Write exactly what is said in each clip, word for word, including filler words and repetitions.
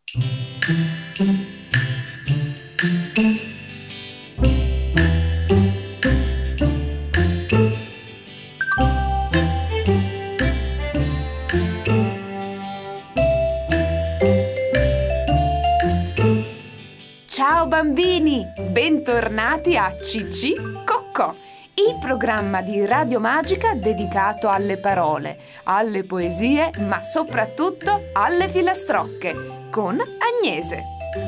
Ciao bambini, bentornati a Cicci Coccò, il programma di Radio Magica dedicato alle parole, alle poesie, ma soprattutto alle filastrocche, con Agnese.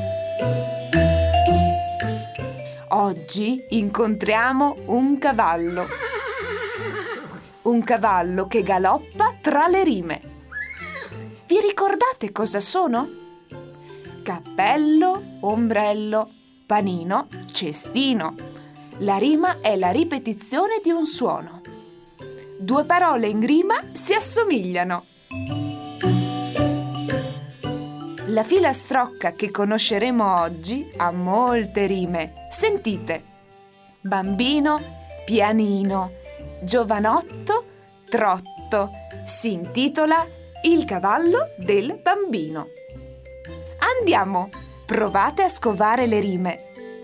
Oggi incontriamo un cavallo. Un cavallo che galoppa tra le rime. Vi ricordate cosa sono? Cappello, ombrello, panino, cestino. La rima è la ripetizione di un suono. Due parole in rima si assomigliano. La filastrocca che conosceremo oggi ha molte rime. Sentite: bambino, pianino, giovanotto, trotto. Si intitola Il cavallo del bambino. Andiamo, provate a scovare le rime.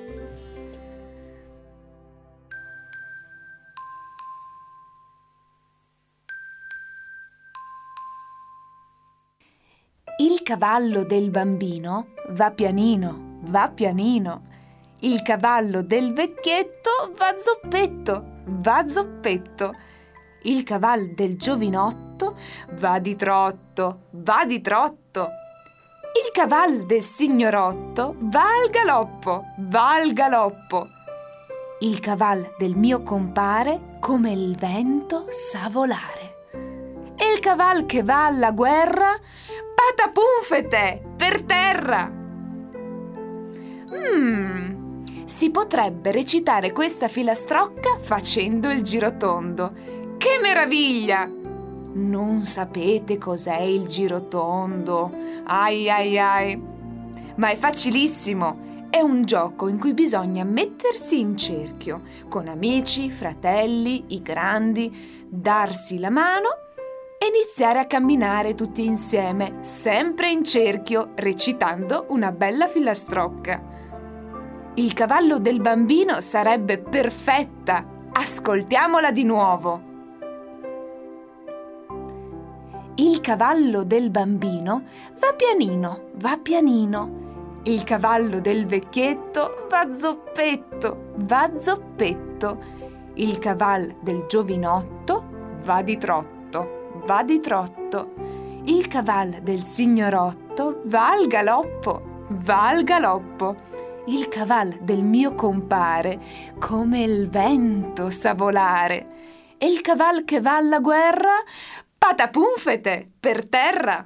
Il cavallo del bambino va pianino, va pianino. Il cavallo del vecchietto va zoppetto, va zoppetto. Il cavallo del giovinotto va di trotto, va di trotto. Il cavallo del signorotto va al galoppo, va al galoppo. Il cavallo del mio compare come il vento sa volare. E il cavallo che va alla guerra, patapúnfete, per terra. Mm, si potrebbe recitare questa filastrocca facendo il girotondo. Che meraviglia! Non sapete cos'è il girotondo? Ai ai ai! Ma è facilissimo! È un gioco in cui bisogna mettersi in cerchio, con amici, fratelli, i grandi, darsi la mano e iniziare a camminare tutti insieme, sempre in cerchio, recitando una bella filastrocca. Il cavallo del bambino sarebbe perfetta! Ascoltiamola di nuovo! Il cavallo del bambino va pianino, va pianino. Il cavallo del vecchietto va zoppetto, va zoppetto. Il cavallo del giovinotto va di trotto, va di trotto. Il cavallo del signorotto va al galoppo, va al galoppo. Il cavallo del mio compare come il vento sa volare. E il cavallo che va alla guerra, patapúnfete, per terra.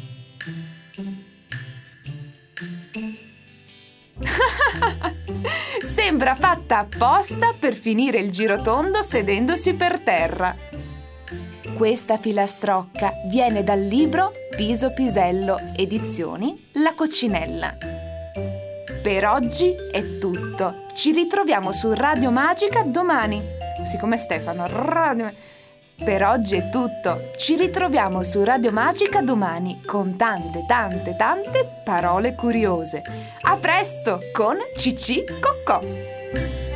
Sembra fatta apposta per finire il girotondo sedendosi per terra. Questa filastrocca viene dal libro Piso Pisello, edizioni La Coccinella. Per oggi è tutto. Ci ritroviamo su Radio Magica domani. Siccome Stefano... Per oggi è tutto. Ci ritroviamo su Radio Magica domani con tante, tante, tante parole curiose. A presto con Cicci Coccò!